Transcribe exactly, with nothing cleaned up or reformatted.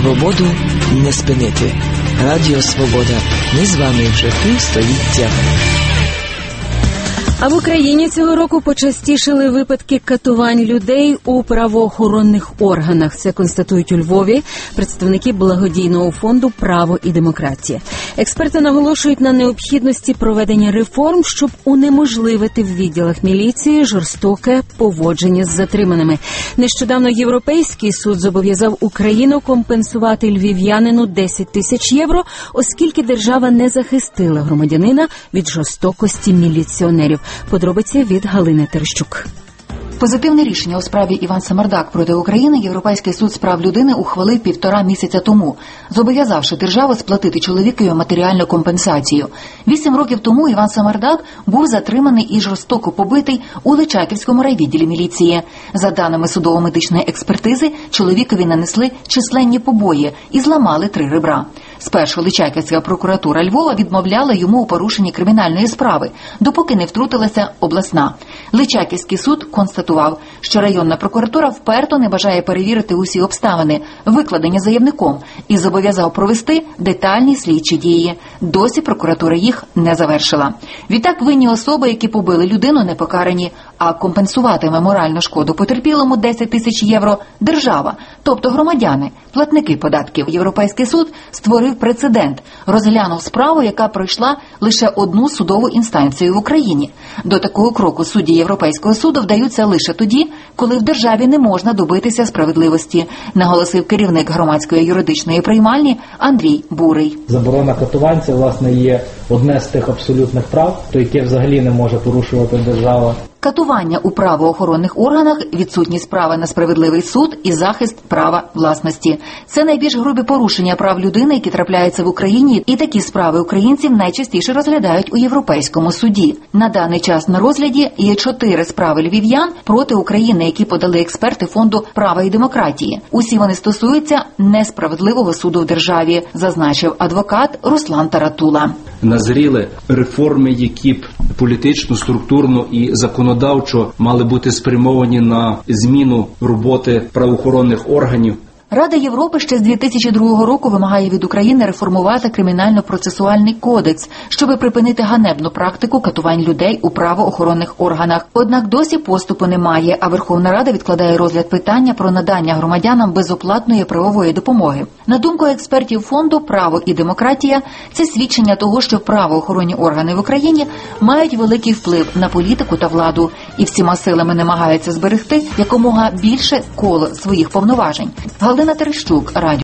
Свободу не спинити. Радіо Свобода. Ми з вами вже півстоліття. А в Україні цього року почастішили випадки катувань людей у правоохоронних органах. Це констатують у Львові представники благодійного фонду «Право і демократія». Експерти наголошують на необхідності проведення реформ, щоб унеможливити в відділах міліції жорстоке поводження з затриманими. Нещодавно Європейський суд зобов'язав Україну компенсувати львів'янину десять тисяч євро, оскільки держава не захистила громадянина від жорстокості міліціонерів. Подробиці від Галини Терещук. Позитивне рішення у справі Іван Самардак проти України Європейський суд з прав людини ухвалив півтора місяця тому, зобов'язавши державу сплатити чоловікові матеріальну компенсацію. Вісім років тому Іван Самардак був затриманий і жорстоко побитий у Личаківському райвідділі міліції. За даними судово-медичної експертизи, чоловікові нанесли численні побої і зламали три ребра. Спершу Личаківська прокуратура Львова відмовляла йому у порушенні кримінальної справи, допоки не втрутилася обласна. Личаківський суд констатував, що районна прокуратура вперто не бажає перевірити усі обставини, викладені заявником, і зобов'язав провести детальні слідчі дії. Досі прокуратура їх не завершила. Відтак винні особи, які побили людину, не покарані, а компенсуватиме моральну шкоду потерпілому десять тисяч євро держава, тобто громадяни, платники податків. Європейський суд створив прецедент, розглянув справу, яка пройшла лише одну судову інстанцію в Україні. До такого кроку судді Європейського суду вдаються лише тоді, коли в державі не можна добитися справедливості, наголосив керівник громадської юридичної приймальні Андрій Бурий. Заборона катувань – це, власне, є одне з тих абсолютних прав, то яке взагалі не може порушувати держава. Катування у правоохоронних органах, відсутність права на справедливий суд і захист права власності. Це найбільш грубі порушення прав людини, які трапляються в Україні, і такі справи українців найчастіше розглядають у Європейському суді. На даний час на розгляді є чотири справи львів'ян проти України, які подали експерти фонду «Права і демократії». Усі вони стосуються несправедливого суду в державі, зазначив адвокат Руслан Таратула. Назріли реформи, які б політично, структурно і законодавчо мали бути спрямовані на зміну роботи правоохоронних органів. Рада Європи ще з дві тисячі другого року вимагає від України реформувати кримінально-процесуальний кодекс, щоб припинити ганебну практику катувань людей у правоохоронних органах. Однак досі поступу немає, а Верховна Рада відкладає розгляд питання про надання громадянам безоплатної правової допомоги. На думку експертів фонду «Право і демократія», це свідчення того, що правоохоронні органи в Україні мають великий вплив на політику та владу і всіма силами намагаються зберегти якомога більше коло своїх повноважень. Галина Терещук, Радіо